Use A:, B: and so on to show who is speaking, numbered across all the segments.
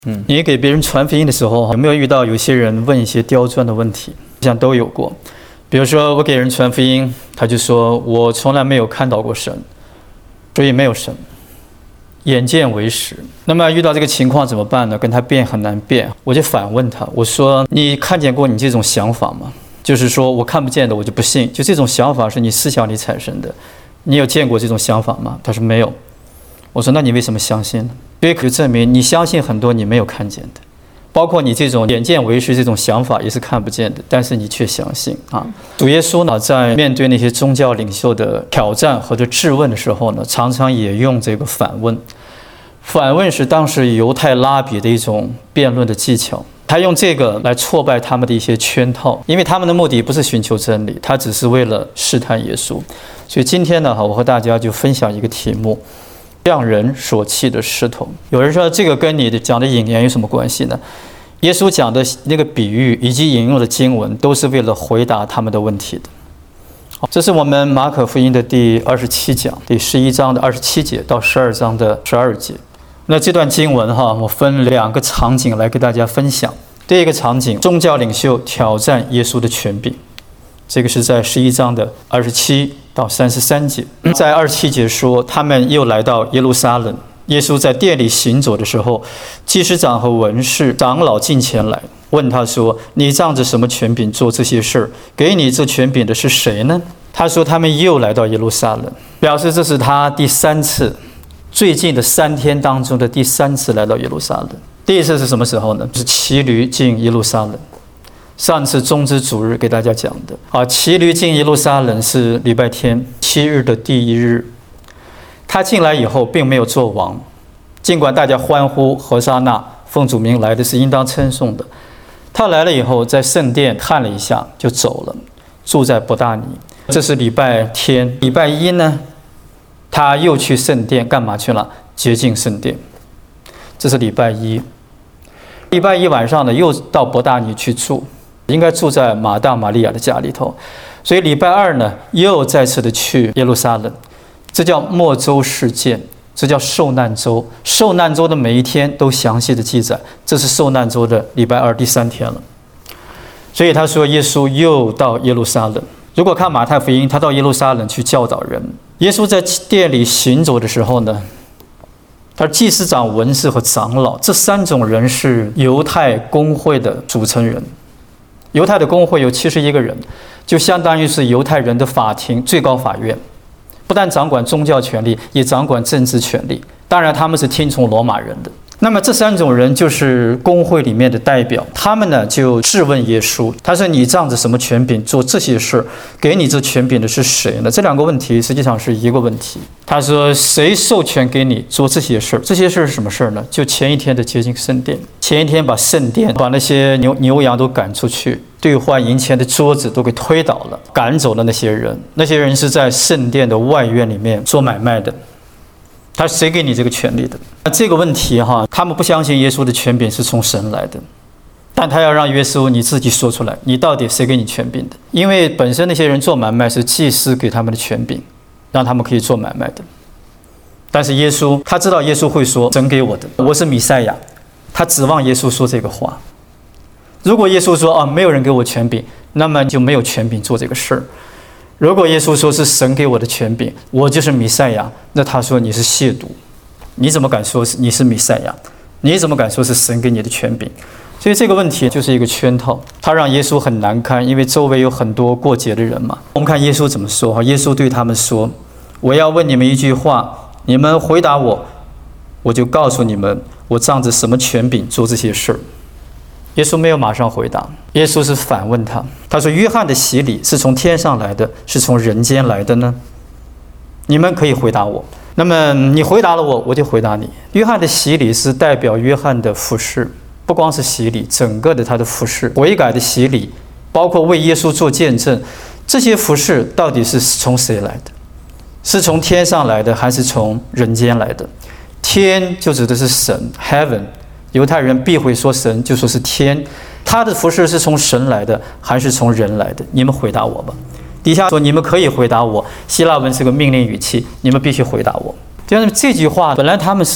A: 你给别人传福音的时候，有没有遇到有些人问一些刁钻的问题？我想都有过。比如说我给人传福音，他就说我从来没有看到过神，所以没有神，眼见为实。那么遇到这个情况怎么办呢？跟他辩很难辩，我就反问他，我说你看见过你这种想法吗？就是说我看不见的我就不信，就这种想法是你思想里产生的，你有见过这种想法吗？他说没有。我说那你为什么相信呢？所以可以证明你相信很多你没有看见的，包括你这种眼见为实这种想法也是看不见的，但是你却相信啊。主耶稣呢，在面对那些宗教领袖的挑战和质问的时候呢，常常也用这个反问。反问是当时犹太拉比的一种辩论的技巧，他用这个来挫败他们的一些圈套，因为他们的目的不是寻求真理，他只是为了试探耶稣。所以今天呢，我和大家就分享一个题目：让人所弃的石头。有人说这个跟你讲的引言有什么关系呢？耶稣讲的那个比喻以及引用的经文都是为了回答他们的问题的。这是我们马可福音的第27讲，第11章的27节到12章的12节。那这段经文我分2个场景来给大家分享。第一个场景，宗教领袖挑战耶稣的权柄，这个是在11章的27到33节。在27节说，他们又来到耶路撒冷，耶稣在殿里行走的时候，祭司长和文士长老进前来，问他说：你仗着什么权柄做这些事？给你这权柄的是谁呢？他说他们又来到耶路撒冷，表示这是他第3次，最近的3天当中的第3次来到耶路撒冷。第一次是什么时候呢？是骑驴进耶路撒冷。上次中之主日给大家讲的骑驴进耶路撒冷是礼拜天7日的第1日。他进来以后并没有做王，尽管大家欢呼和撒那，奉主名来的是应当称颂的。他来了以后，在圣殿看了一下就走了，住在伯大尼。这是礼拜天。礼拜一呢，他又去圣殿干嘛去了？洁净圣殿。这是礼拜一。礼拜一晚上呢，又到伯大尼去住，应该住在马大马利亚的家里头。所以礼拜二呢，又再次的去耶路撒冷。这叫末周事件，这叫受难周。受难周的每一天都详细的记载，这是受难周的礼拜二第3天了。所以他说耶稣又到耶路撒冷。如果看马太福音，他到耶路撒冷去教导人。耶稣在殿里行走的时候呢，他祭司长、文士和长老这3种人是犹太公会的组成人。犹太的公会有71个人，就相当于是犹太人的法庭，最高法院，不但掌管宗教权利，也掌管政治权利。当然他们是听从罗马人的。那么这3种人就是公会里面的代表，他们呢就质问耶稣，他说你仗着什么权柄做这些事？给你这权柄的是谁呢？这2个问题实际上是一个问题。他说谁授权给你做这些事？这些事是什么事呢？就前一天的洁净圣殿，前一天把圣殿把那些牛羊都赶出去，兑换银钱的桌子都给推倒了，赶走了那些人。那些人是在圣殿的外院里面做买卖的。他谁给你这个权利的？这个问题他们不相信耶稣的权柄是从神来的，但他要让耶稣你自己说出来，你到底谁给你权柄的？因为本身那些人做买卖是祭司给他们的权柄，让他们可以做买卖的。但是耶稣他知道耶稣会说神给我的，我是弥赛亚，他指望耶稣说这个话。如果耶稣说没有人给我权柄，那么就没有权柄做这个事儿。如果耶稣说是神给我的权柄，我就是弥赛亚，那他说你是亵渎，你怎么敢说你是弥赛亚？你怎么敢说是神给你的权柄？所以这个问题就是一个圈套，他让耶稣很难堪，因为周围有很多过节的人嘛。我们看耶稣怎么说，耶稣对他们说：我要问你们一句话，你们回答我，我就告诉你们我仗着什么权柄做这些事。耶稣没有马上回答，耶稣是反问他，他说约翰的洗礼是从天上来的，是从人间来的呢？你们可以回答我。那么你回答了我，我就回答你。约翰的洗礼是代表约翰的服事，不光是洗礼，整个的他的服事，悔改的洗礼，包括为耶稣做见证，这些服事到底是从谁来的？是从天上来的还是从人间来的？天就指的是神 heaven，犹太人必会说神，就说是天。他的服事是从神来的还是从人来的？你们回答我吧。底下说你们可以回答我，希腊文是个命令语气，你们必须回答我。这句话本来他们是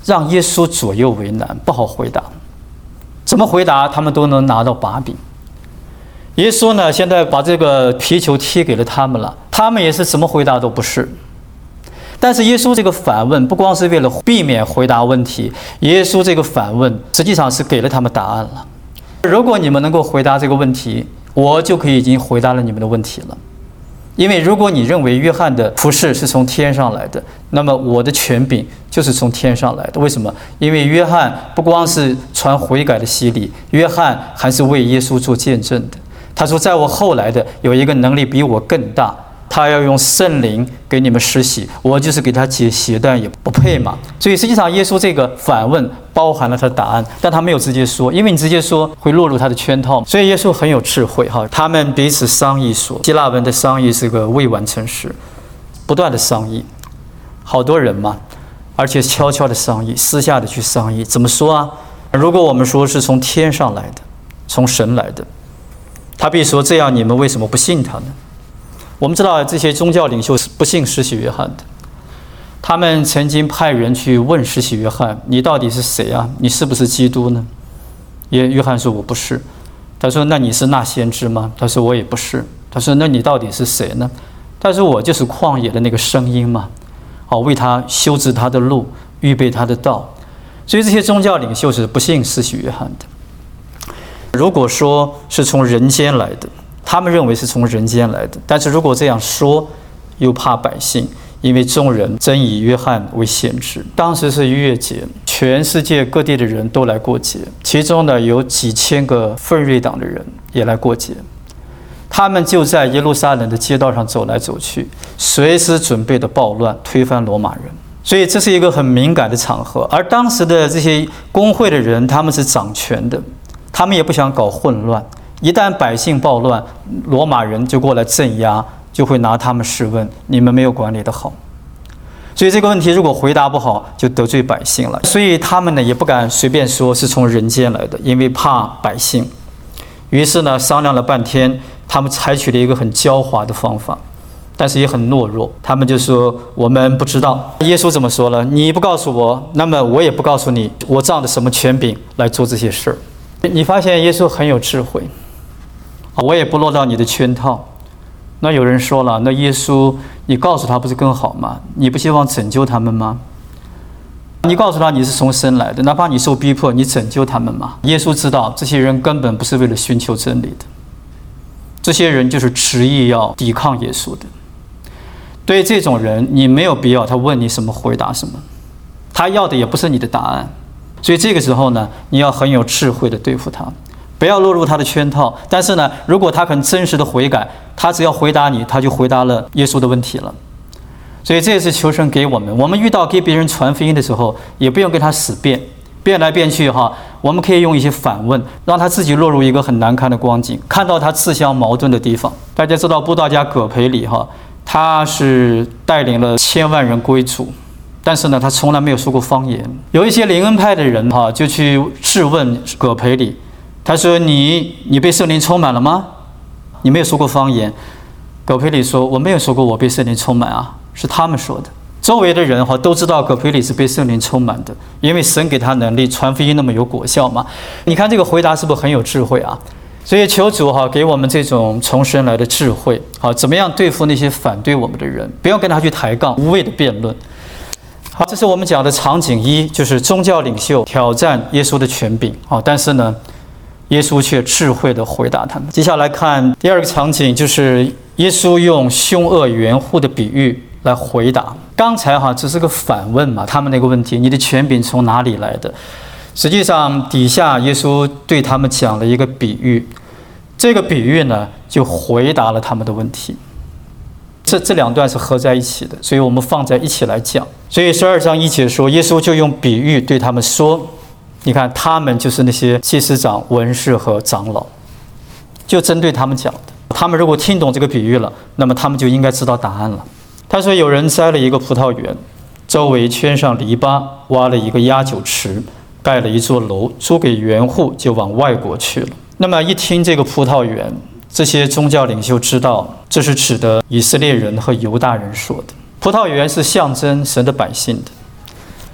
A: 让耶稣左右为难，不好回答。怎么回答，他们都能拿到把柄。耶稣呢，现在把这个皮球踢给了他们了，他们也是怎么回答都不是。但是耶稣这个反问，不光是为了避免回答问题，耶稣这个反问实际上是给了他们答案了。如果你们能够回答这个问题，我就可以已经回答了你们的问题了。因为如果你认为约翰的服事是从天上来的，那么我的权柄就是从天上来的。为什么？因为约翰不光是传悔改的洗礼，约翰还是为耶稣做见证的。他说，在我后来的有一个能力比我更大，他要用圣灵给你们施洗，我就是给他解鞋带也不配嘛。所以实际上耶稣这个反问包含了他的答案，但他没有直接说，因为你直接说会落入他的圈套。所以耶稣很有智慧哈，他们彼此商议说，希腊文的商议是个未完成时，不断的商议，好多人嘛，而且悄悄的商议，私下的去商议，怎么说啊？如果我们说是从天上来的，从神来的，他必说，这样你们为什么不信他呢？我们知道这些宗教领袖是不信施洗约翰的，他们曾经派人去问施洗约翰，你到底是谁啊？你是不是基督呢？约翰说，我不是。他说，那你是那先知吗？他说，我也不是。他说，那你到底是谁呢？他说，我就是旷野的那个声音嘛，为他修直他的路，预备他的道。所以这些宗教领袖是不信施洗约翰的。如果说是从人间来的，他们认为是从人间来的，但是如果这样说，又怕百姓，因为众人真以约翰为先知。当时是逾越节，全世界各地的人都来过节，其中呢有几千个奋锐党的人也来过节，他们就在耶路撒冷的街道上走来走去，随时准备的暴乱，推翻罗马人。所以这是一个很敏感的场合，而当时的这些公会的人，他们是掌权的，他们也不想搞混乱，一旦百姓暴乱，罗马人就过来镇压，就会拿他们试问，你们没有管理得好。所以这个问题如果回答不好，就得罪百姓了。所以他们呢也不敢随便说是从人间来的，因为怕百姓。于是呢商量了半天，他们采取了一个很狡猾的方法，但是也很懦弱。他们就说，我们不知道。耶稣怎么说了？你不告诉我，那么我也不告诉你，我仗着什么权柄来做这些事儿。你发现耶稣很有智慧，我也不落到你的圈套。那有人说了，那耶稣你告诉他不是更好吗？你不希望拯救他们吗？你告诉他你是从神来的，哪怕你受逼迫，你拯救他们吗？耶稣知道这些人根本不是为了寻求真理的，这些人就是执意要抵抗耶稣的。对这种人，你没有必要他问你什么回答什么，他要的也不是你的答案。所以这个时候呢，你要很有智慧的对付他，不要落入他的圈套。但是呢，如果他肯真实的悔改，他只要回答你，他就回答了耶稣的问题了。所以这也是求神给我们，我们遇到给别人传福音的时候，也不用跟他死辩，辩来辩去哈，我们可以用一些反问，让他自己落入一个很难看的光景，看到他自相矛盾的地方。大家知道布道家葛培理哈，他是带领了1000万人归主，但是呢，他从来没有说过方言。有一些灵恩派的人哈，就去质问葛培理，他说你被圣灵充满了吗？你没有说过方言。葛培理说，我没有说过我被圣灵充满啊，是他们说的。周围的人哈都知道葛培理是被圣灵充满的，因为神给他能力传福音那么有果效嘛。你看这个回答是不是很有智慧啊？所以求主哈给我们这种从神来的智慧，好，怎么样对付那些反对我们的人，不要跟他去抬杠，无谓的辩论。好，这是我们讲的场景一，就是宗教领袖挑战耶稣的权柄。好，但是呢，耶稣却智慧地回答他们。接下来看第二个场景，就是耶稣用凶恶园户的比喻来回答。刚才只是个反问嘛，他们那个问题，你的权柄从哪里来的？实际上底下耶稣对他们讲了一个比喻，这个比喻呢就回答了他们的问题。这两段是合在一起的，所以我们放在一起来讲。所以12章1节说，耶稣就用比喻对他们说，你看他们就是那些祭司长、文士和长老，就针对他们讲的。他们如果听懂这个比喻了，那么他们就应该知道答案了。他说，有人栽了一个葡萄园，周围圈上篱笆，挖了一个压酒池，盖了一座楼，租给园户，就往外国去了。那么一听这个葡萄园，这些宗教领袖知道这是指的以色列人和犹大人说的。葡萄园是象征神的百姓的，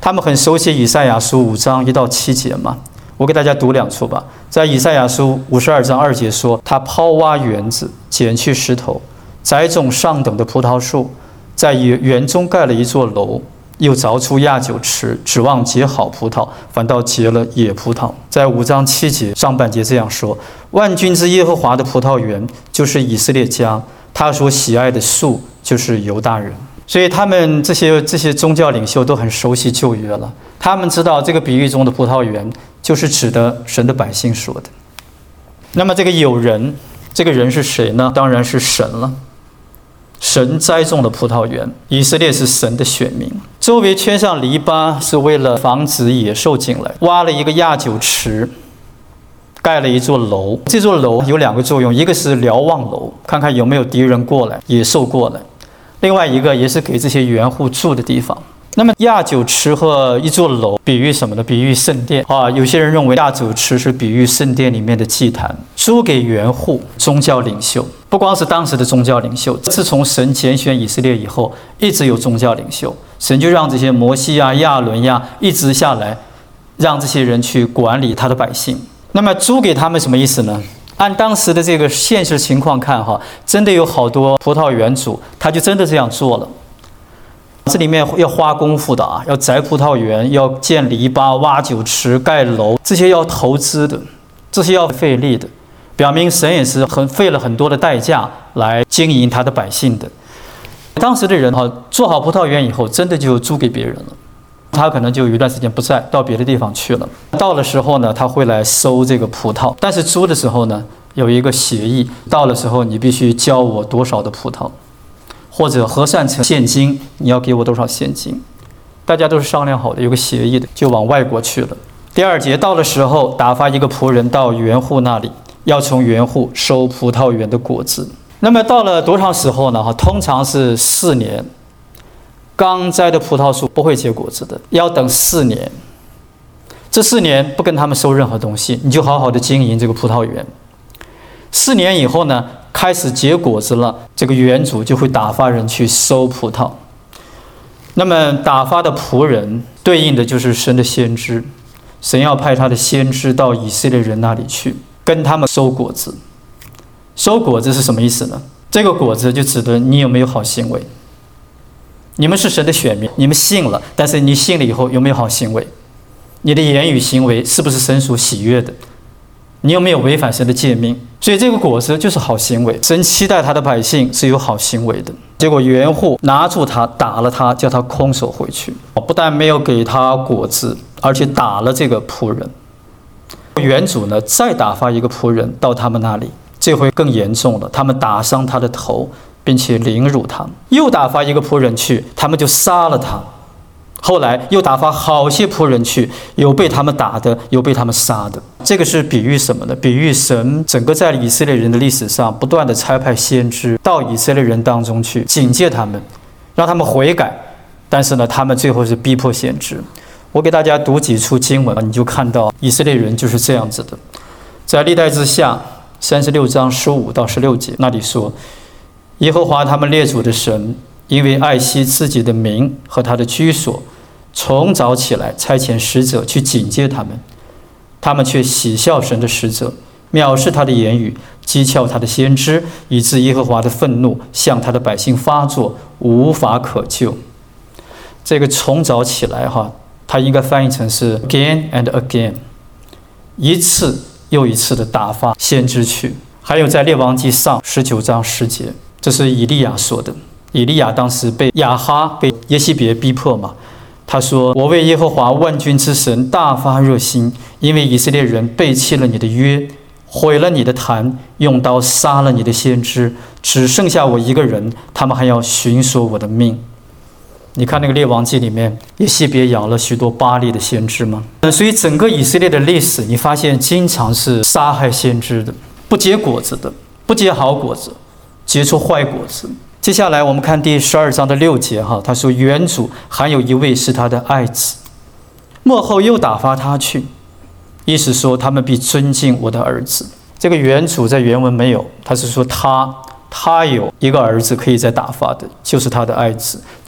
A: 他们很熟悉以赛亚书5章1到7节嘛。我给大家读2处吧。在以赛亚书52章2节说，他抛挖园子，捡去石头，栽种上等的葡萄树，在园中盖了一座楼，又凿出压酒池，指望结好葡萄，反倒结了野葡萄。在5章7节上半节这样说：万军之耶和华的葡萄园就是以色列家，他所喜爱的树就是犹大人。所以他们这些宗教领袖都很熟悉旧约了，他们知道这个比喻中的葡萄园就是指的神的百姓说的。那么这个有人，这个人是谁呢？当然是神了。神栽种了葡萄园，以色列是神的选民，周围圈上篱笆是为了防止野兽进来，挖了一个压酒池，盖了一座楼。这座楼有2个作用，一个是瞭望楼，看看有没有敌人过来，野兽过来；另外一个也是给这些园户住的地方。那么压酒池和一座楼比喻什么呢？比喻圣殿啊。有些人认为压酒池是比喻圣殿里面的祭坛，租给园户。宗教领袖不光是当时的宗教领袖，自从神拣选以色列以后，一直有宗教领袖，神就让这些摩西啊、亚伦呀一直下来，让这些人去管理他的百姓。那么租给他们什么意思呢？按当时的这个现实情况看真的有好多葡萄园主他就真的这样做了。这里面要花功夫的要栽葡萄园，要建篱笆、挖酒池、盖楼，这些要投资的，这些要费力的，表明神也是费了很多的代价来经营他的百姓的。当时的人做好葡萄园以后，真的就租给别人了，他可能就有一段时间不在，到别的地方去了。到了时候呢，他会来收这个葡萄，但是租的时候呢，有一个协议，到了时候你必须交我多少的葡萄。或者核算成现金，你要给我多少现金？大家都是商量好的，有个协议的，就往外国去了。第2节到的时候，打发一个仆人到园户那里，要从园户收葡萄园的果子。那么到了多长时候呢？通常是4年。刚栽的葡萄树不会结果子的，要等4年。这4年不跟他们收任何东西，你就好好的经营这个葡萄园。4年以后呢，开始结果子了，这个园主就会打发人去收葡萄。那么打发的仆人对应的就是神的先知，神要派他的先知到以色列人那里去，跟他们收果子。收果子是什么意思呢？这个果子就指的你有没有好行为。你们是神的选民，你们信了，但是你信了以后有没有好行为？你的言语行为是不是神所喜悦的？你有没有违反神的诫命？所以这个果子就是好行为，神期待他的百姓是有好行为的。结果园户拿住他，打了他，叫他空手回去，不但没有给他果子，而且打了这个仆人。园主呢，再打发一个仆人到他们那里，这回更严重了，他们打伤他的头，并且凌辱他。又打发一个仆人去，他们就杀了他。后来又打发好些仆人去，有被他们打的，有被他们杀的。这个是比喻什么呢？比喻神整个在以色列人的历史上不断的差派先知到以色列人当中去警戒他们，让他们悔改。但是呢，他们最后是逼迫先知。我给大家读几处经文，你就看到以色列人就是这样子的。在历代志下36章15到16节那里说，耶和华他们列祖的神因为爱惜自己的名和他的居所，从早起来差遣使者去警戒他们，他们却喜笑神的使者，藐视他的言语，讥诮他的先知，以致耶和华的愤怒向他的百姓发作，无法可救。这个从早起来它应该翻译成是 again and again， 一次又一次的打发先知去。还有在列王记上19章10节，这是以利亚说的。以利亚当时被亚哈被耶西别逼迫嘛，他说，我为耶和华万军之神大发热心，因为以色列人背弃了你的约，毁了你的坛，用刀杀了你的先知，只剩下我一个人，他们还要寻索我的命。你看那个列王记里面，耶西别养了许多巴力的先知吗？所以整个以色列的历史，你发现经常是杀害先知的，不结果子的，不结好果子，结出坏果子。接下来我们看第12章的6节他说，园主还有一位是他的爱子，末后又打发他去，意思说他们必尊敬我的儿子。这个园主在原文没有，他是说他有一个儿子可以再打发的，就是他的爱子，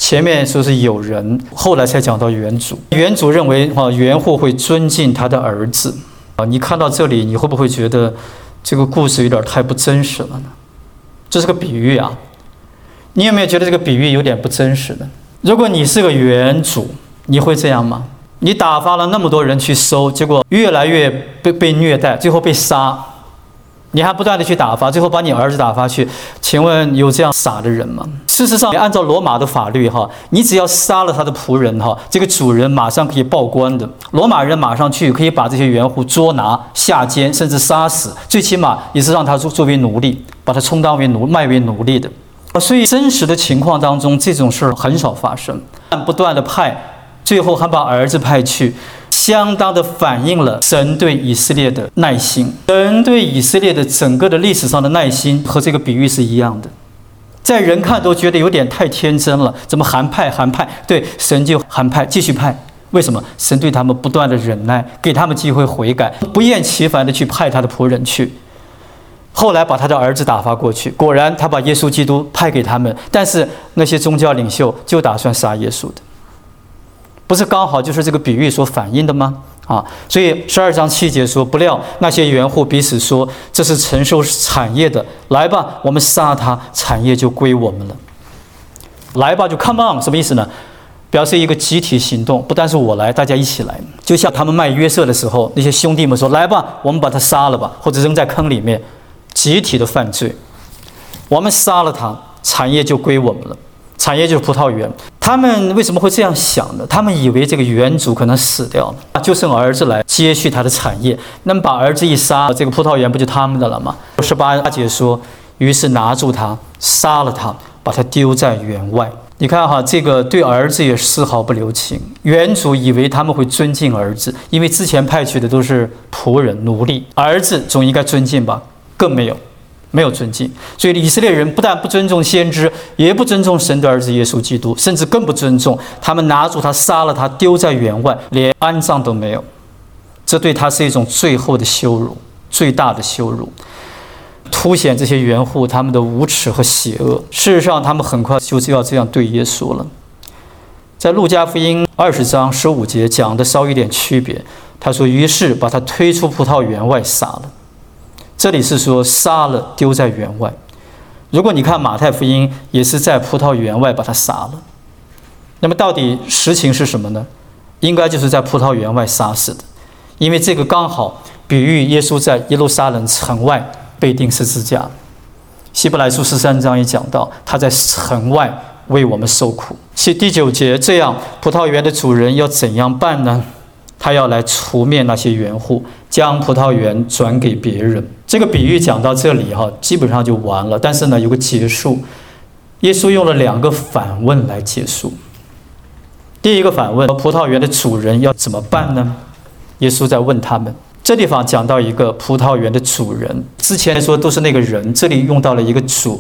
A: 前面说是有人，后来才讲到原主。原主认为原户会尊敬他的儿子。你看到这里，你会不会觉得这个故事有点太不真实了呢？这是个比喻啊，你有没有觉得这个比喻有点不真实呢？如果你是个原主，你会这样吗？你打发了那么多人去收，结果越来越被虐待，最后被杀。你还不断的去打发，最后把你儿子打发去，请问有这样傻的人吗？事实上，按照罗马的法律你只要杀了他的仆人这个主人马上可以报官的。罗马人马上去可以把这些原户捉拿、下监，甚至杀死，最起码也是让他作为奴隶，把他充当为卖为奴隶的。所以真实的情况当中，这种事很少发生。不断的派，最后还把儿子派去，相当的反映了神对以色列的耐心。神对以色列的整个的历史上的耐心和这个比喻是一样的。在人看都觉得有点太天真了，怎么韩派？对，神就韩派，继续派。为什么？神对他们不断的忍耐，给他们机会悔改，不厌其烦的去派他的仆人去。后来把他的儿子打发过去，果然他把耶稣基督派给他们，但是那些宗教领袖就打算杀耶稣的。不是刚好就是这个比喻所反映的吗？所以12章7节说，不料那些原户彼此说，这是承受产业的，来吧，我们杀他，产业就归我们了。来吧，就 come on， 什么意思呢？表示一个集体行动，不单是我来，大家一起来。就像他们卖约瑟的时候，那些兄弟们说，来吧，我们把他杀了吧，或者扔在坑里面，集体的犯罪。我们杀了他，产业就归我们了。产业就是葡萄园。他们为什么会这样想呢？他们以为这个原主可能死掉了，就剩儿子来接续他的产业。那么把儿子一杀，这个葡萄园不就他们的了吗？18节说，于是拿住他，杀了他，把他丢在园外。你看这个对儿子也丝毫不留情。原主以为他们会尊敬儿子，因为之前派去的都是仆人奴隶，儿子总应该尊敬吧？更没有尊敬。所以以色列人不但不尊重先知，也不尊重神的儿子耶稣基督，甚至更不尊重。他们拿住他，杀了他，丢在园外，连安葬都没有。这对他是一种最后的羞辱，最大的羞辱，凸显这些原户他们的无耻和邪恶。事实上，他们很快就要这样对耶稣了。在路加福音20章15节讲的稍有点区别。他说，于是把他推出葡萄园外杀了。这里是说杀了，丢在园外。如果你看马太福音，也是在葡萄园外把他杀了。那么到底实情是什么呢？应该就是在葡萄园外杀死的，因为这个刚好比喻耶稣在耶路撒冷城外被钉十字架。希伯来书13章也讲到，他在城外为我们受苦。第9节，这样葡萄园的主人要怎样办呢？他要来除灭那些园户，将葡萄园转给别人。这个比喻讲到这里基本上就完了。但是呢，有个结束。耶稣用了2个反问来结束。第一个反问，葡萄园的主人要怎么办呢？耶稣在问他们。这地方讲到一个葡萄园的主人，之前说都是那个人，这里用到了一个主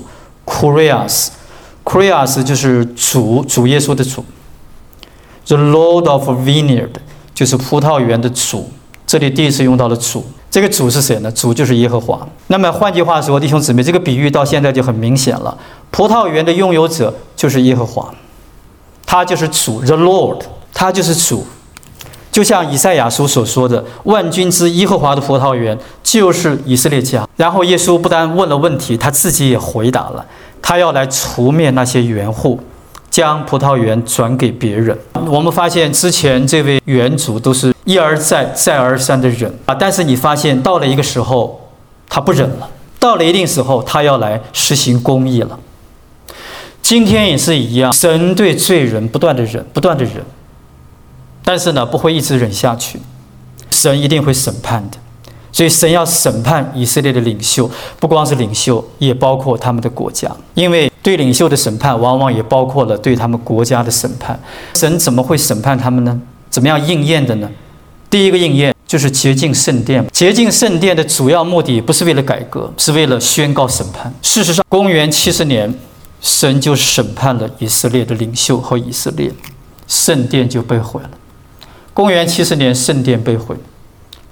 A: Kurios 就是主耶稣的主。The Lord of Vineyard 就是葡萄园的主，这里第一次用到了主。这个主是谁呢？主就是耶和华。那么换句话说，弟兄姊妹，这个比喻到现在就很明显了。葡萄园的拥有者就是耶和华，他就是主 The Lord， 他就是主。就像以赛亚书所说的，万军之耶和华的葡萄园就是以色列家。然后耶稣不但问了问题，他自己也回答了，他要来除灭那些园户，将葡萄园转给别人。我们发现之前这位园主都是一而再再而三的忍但是你发现到了一个时候他不忍了，到了一定时候他要来实行公义了。今天也是一样，神对罪人不断的忍，但是呢不会一直忍下去，神一定会审判的。所以神要审判以色列的领袖，不光是领袖，也包括他们的国家。因为对领袖的审判往往也包括了对他们国家的审判。神怎么会审判他们呢？怎么样应验的呢？第一个应验就是洁净圣殿。洁净圣殿的主要目的不是为了改革，是为了宣告审判。事实上，公元70年，神就审判了以色列的领袖和以色列，圣殿就被毁了。公元70年，圣殿被毁。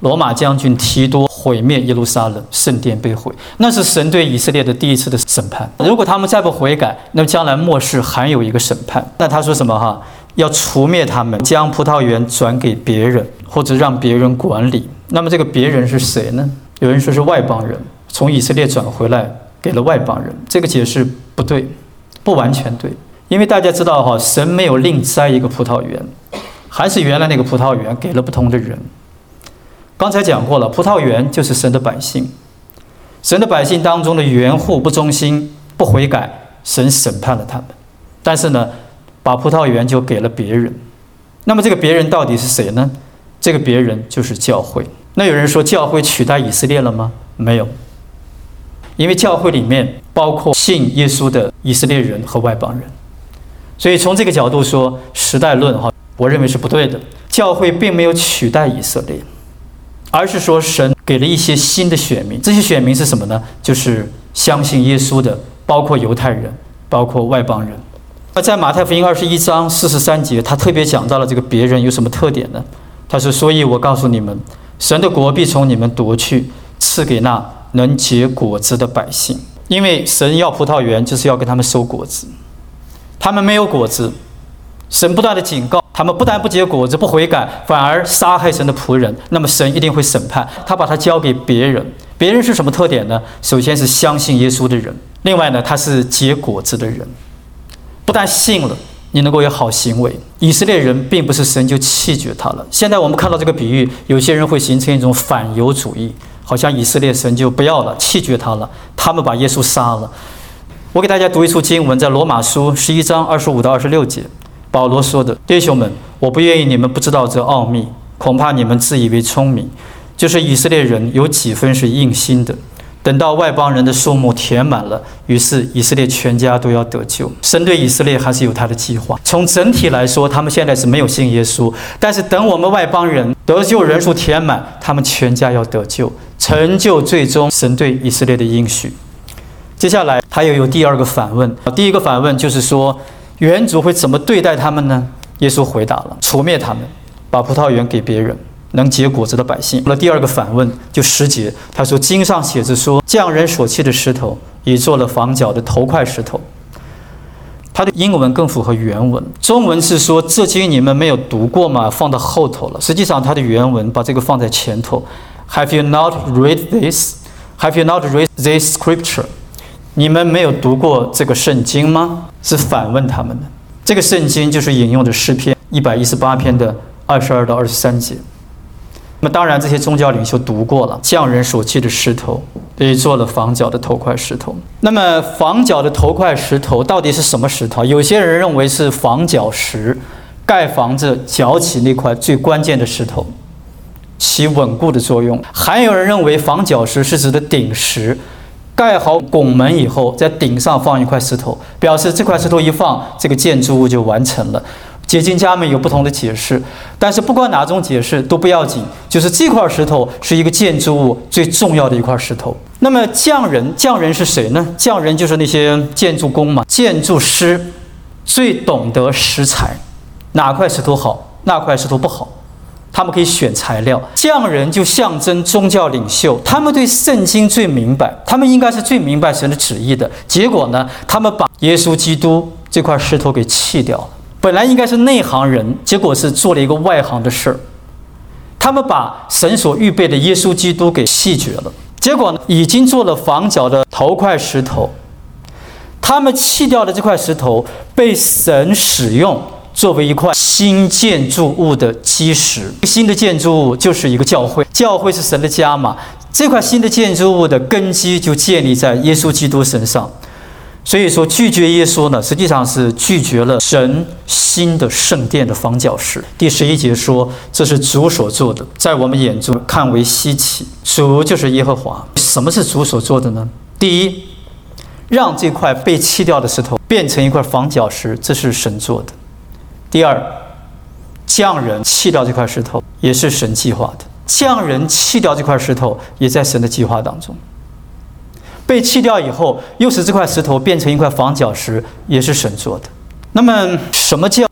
A: 罗马将军提多毁灭耶路撒冷，圣殿被毁，那是神对以色列的第一次的审判。如果他们再不悔改，那么将来末世还有一个审判。那他说什么要除灭他们，将葡萄园转给别人，或者让别人管理。那么这个别人是谁呢？有人说是外邦人，从以色列转回来给了外邦人。这个解释不对，不完全对，因为大家知道神没有另栽一个葡萄园，还是原来那个葡萄园给了不同的人。刚才讲过了，葡萄园就是神的百姓，神的百姓当中的园户不忠心、不悔改，神审判了他们。但是呢，把葡萄园就给了别人。那么这个别人到底是谁呢？这个别人就是教会。那有人说教会取代以色列了吗？没有，因为教会里面包括信耶稣的以色列人和外邦人。所以从这个角度说，时代论我认为是不对的。教会并没有取代以色列，而是说神给了一些新的选民。这些选民是什么呢？就是相信耶稣的，包括犹太人，包括外邦人。那在马太福音21章43节，他特别讲到了这个别人有什么特点呢？他说：所以我告诉你们，神的国必从你们夺去，赐给那能结果子的百姓。因为神要葡萄园，就是要跟他们收果子，他们没有果子，神不断的警告他们，不但不结果子，不悔改，反而杀害神的仆人，那么神一定会审判。他把它交给别人。别人是什么特点呢？首先是相信耶稣的人，另外呢，他是结果子的人。不但信了，你能够有好行为。以色列人并不是神就弃绝他了。现在我们看到这个比喻，有些人会形成一种反犹主义，好像以色列神就不要了，弃绝他了，他们把耶稣杀了。我给大家读一处经文，在罗马书11章25到26节，保罗说的：弟兄们，我不愿意你们不知道这奥秘，恐怕你们自以为聪明，就是以色列人有几分是硬心的。等到外邦人的数目填满了，于是以色列全家都要得救。神对以色列还是有他的计划。从整体来说，他们现在是没有信耶稣，但是等我们外邦人得救人数填满，他们全家要得救，成就最终神对以色列的应许。接下来他又有第二个反问。第一个反问就是说，原主会怎么对待他们呢？耶稣回答了：除灭他们，把葡萄园给别人，能结果子的百姓。第二个反问就10节，他说：经上写着说，匠人所弃的石头，已做了房角的头块石头。他的英文更符合原文，中文是说这经你们没有读过吗？放到后头了。实际上他的原文把这个放在前头。Have you not read this? Have you not read this scripture? 你们没有读过这个圣经吗？是反问他们的。这个圣经就是引用的诗篇118篇的22到23节。那么当然这些宗教领袖读过了，匠人所弃的石头也做了房角的头块石头。那么房角的头块石头到底是什么石头？有些人认为是房角石，盖房子脚起那块最关键的石头，起稳固的作用。还有人认为房角石是指的顶石，盖好拱门以后，在顶上放一块石头，表示这块石头一放，这个建筑物就完成了。解经家们有不同的解释，但是不管哪种解释都不要紧，就是这块石头是一个建筑物最重要的一块石头。那么匠人是谁呢？匠人就是那些建筑工嘛，建筑师最懂得石材，哪块石头好，哪块石头不好，他们可以选材料。匠人就象征宗教领袖，他们对圣经最明白，他们应该是最明白神的旨意的。结果呢，他们把耶稣基督这块石头给弃掉了。本来应该是内行人，结果是做了一个外行的事儿。他们把神所预备的耶稣基督给弃绝了，结果呢，已经做了房角的头块石头。他们弃掉的这块石头被神使用作为一块新建筑物的基石。新的建筑物就是一个教会，教会是神的家嘛。这块新的建筑物的根基就建立在耶稣基督身上。所以说拒绝耶稣呢，实际上是拒绝了神新的圣殿的房角石。第11节说，这是主所做的，在我们眼中看为稀奇。主就是耶和华。什么是主所做的呢？第一，让这块被弃掉的石头变成一块房角石，这是神做的。第二，匠人弃掉这块石头也是神计划的，匠人弃掉这块石头也在神的计划当中。被弃掉以后，又使这块石头变成一块房角石，也是神做的。那么什么叫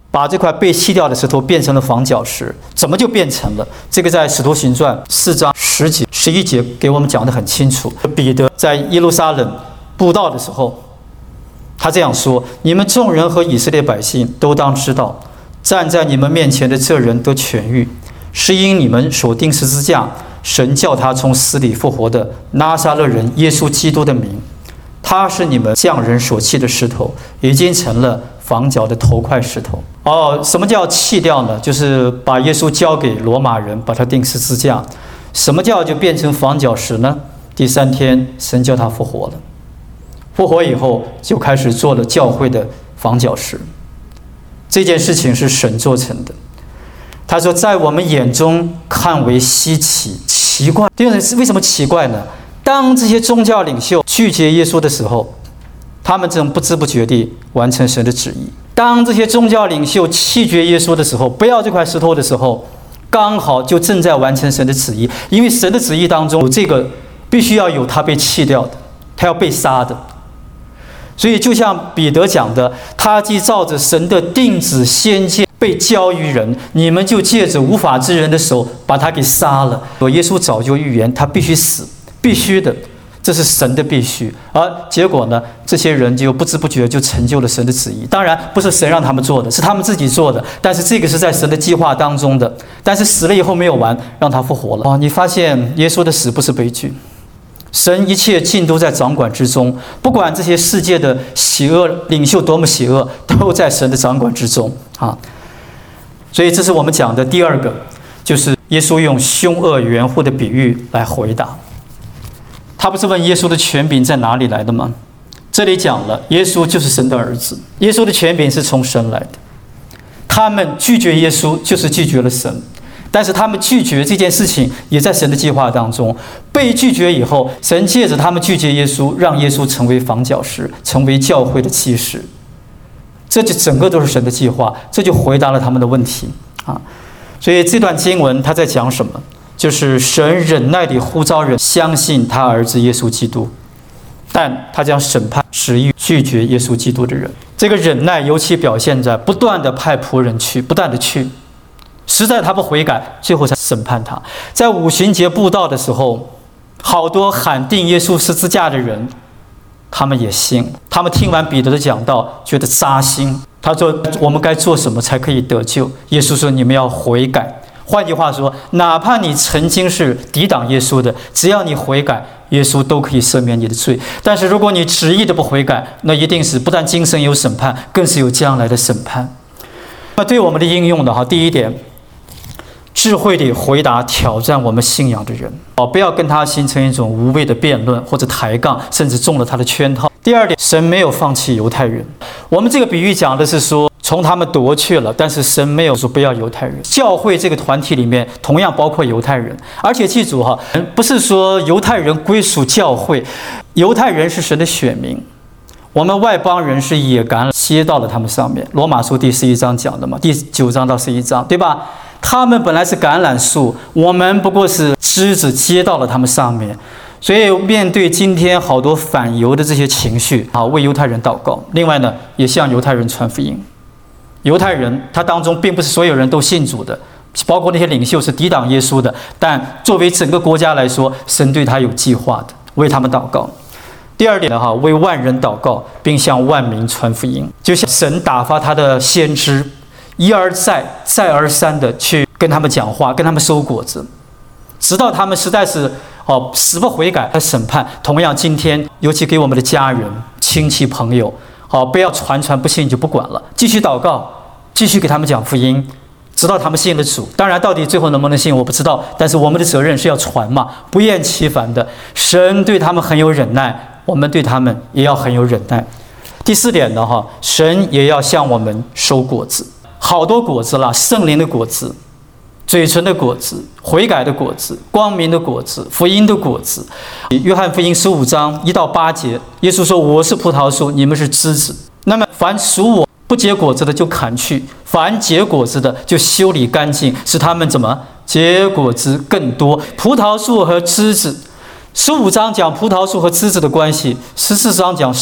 A: 把这块被弃掉的石头变成了房角石。怎么就变成了？这个在《使徒行传》4章10节、11节给我们讲得很清楚。彼得在耶路撒冷布道的时候，他这样说：你们众人和以色列百姓都当知道，站在你们面前的这人得痊愈，是因你们所钉十字架，神叫他从死里复活的拿撒勒人耶稣基督的名。他是你们匠人所弃的石头，已经成了房角的头块石头。什么叫弃掉呢？就是把耶稣交给罗马人，把他钉十字架。什么叫就变成房角石呢？第3天，神叫他复活了。复活以后，就开始做了教会的房角石。这件事情是神做成的。他说，在我们眼中看为稀奇、奇怪。为什么奇怪呢？当这些宗教领袖拒绝耶稣的时候，他们正不知不觉地完成神的旨意。当这些宗教领袖弃绝耶稣的时候，不要这块石头的时候，刚好就正在完成神的旨意。因为神的旨意当中有这个必须要有他被弃掉的，他要被杀的。所以就像彼得讲的，他既照着神的定旨先见被交于人，你们就借着无法之人的手把他给杀了。耶稣早就预言他必须死，必须的，这是神的必须。而结果呢，这些人就不知不觉就成就了神的旨意。当然不是神让他们做的，是他们自己做的，但是这个是在神的计划当中的。但是死了以后没有完，让他复活了。你发现耶稣的死不是悲剧，神一切尽都在掌管之中，不管这些世界的邪恶领袖多么邪恶，都在神的掌管之中啊。所以这是我们讲的第二个，就是耶稣用凶恶园户的比喻来回答。他不是问耶稣的权柄在哪里来的吗？这里讲了，耶稣就是神的儿子，耶稣的权柄是从神来的。他们拒绝耶稣，就是拒绝了神。但是他们拒绝这件事情也在神的计划当中。被拒绝以后，神借着他们拒绝耶稣，让耶稣成为房角石，成为教会的基石。这就整个都是神的计划，这就回答了他们的问题啊。所以这段经文他在讲什么？就是神忍耐地呼召人相信他儿子耶稣基督，但他将审判执意拒绝耶稣基督的人。这个忍耐尤其表现在不断地派仆人去，不断地去。实在他不悔改，最后才审判他。在五旬节布道的时候，好多喊定耶稣十字架的人，他们也信了。他们听完彼得的讲道，觉得扎心。他说：我们该做什么才可以得救？耶稣说：你们要悔改。换句话说，哪怕你曾经是抵挡耶稣的，只要你悔改，耶稣都可以赦免你的罪。但是如果你执意的不悔改，那一定是不但今生有审判，更是有将来的审判。那对我们的应用的第一点，智慧地回答挑战我们信仰的人，不要跟他形成一种无谓的辩论或者抬杠，甚至中了他的圈套。第二点，神没有放弃犹太人。我们这个比喻讲的是说从他们夺去了，但是神没有说不要犹太人。教会这个团体里面同样包括犹太人，而且记住不是说犹太人归属教会，犹太人是神的选民，我们外邦人是野橄榄接到了他们上面。罗马书第11章讲的嘛，第9章到11章，对吧？他们本来是橄榄树，我们不过是枝子接到了他们上面。所以面对今天好多反犹的这些情绪为犹太人祷告。另外呢，也向犹太人传福音。犹太人他当中并不是所有人都信主的，包括那些领袖是抵挡耶稣的，但作为整个国家来说，神对他有计划的，为他们祷告。第二点呢，为万人祷告，并向万民传福音。就像神打发他的先知一而再再而三的去跟他们讲话，跟他们收果子，直到他们实在是死不悔改，他审判。同样今天尤其给我们的家人亲戚朋友，不要传不信就不管了，继续祷告，继续给他们讲福音，直到他们信了主。当然到底最后能不能信我不知道，但是我们的责任是要传嘛，不厌其烦的。神对他们很有忍耐，我们对他们也要很有忍耐。第四点呢，神也要向我们收果子，好多果子啦，圣灵的果子，嘴唇的果子，悔改的果子，光明的果子，福音的果子。约翰福音15章1到8节，耶稣说：我是葡萄树，你们是枝子。那么凡属我不结果子的就砍去，凡结果子的就修理干净，使他们怎么结果子更多。葡萄树和枝子，15章讲葡萄树和枝子的关系，14章讲圣灵。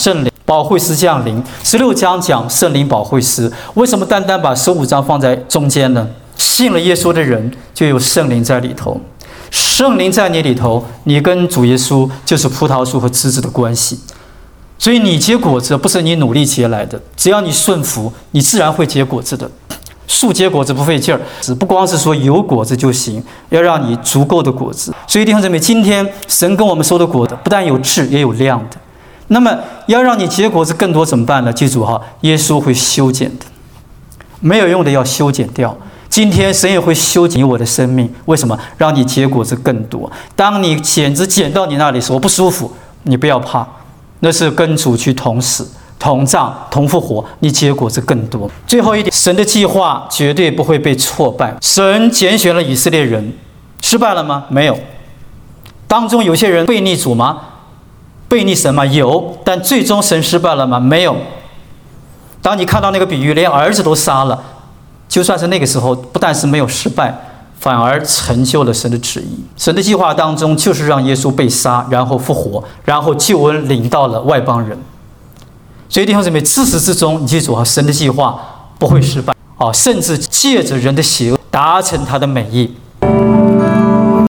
A: 保惠师降临。16章讲圣灵保惠师，为什么单单把15章放在中间呢？信了耶稣的人就有圣灵在里头，圣灵在你里头，你跟主耶稣就是葡萄树和枝子的关系。所以你结果子不是你努力结来的，只要你顺服，你自然会结果子的。树结果子不费劲儿，不光是说有果子就行，要让你足够的果子。所以弟兄姊妹，今天神跟我们说的果子不但有质也有量的。那么要让你结果子更多怎么办呢？记住哈，耶稣会修剪的，没有用的要修剪掉。今天神也会修剪我的生命，为什么？让你结果子更多。当你剪子剪到你那里的时候不舒服，你不要怕，那是跟主去同死同葬同复活，你结果子更多。最后一点，神的计划绝对不会被挫败。神拣选了以色列人，失败了吗？没有。当中有些人悖逆主吗？悖逆神吗？有。但最终神失败了吗？没有。当你看到那个比喻，连儿子都杀了，就算是那个时候，不但是没有失败，反而成就了神的旨意。神的计划当中就是让耶稣被杀，然后复活，然后救恩领到了外邦人。所以弟兄姊妹，自始至终，你记住啊，神的计划不会失败啊，甚至借着人的邪恶达成他的美意。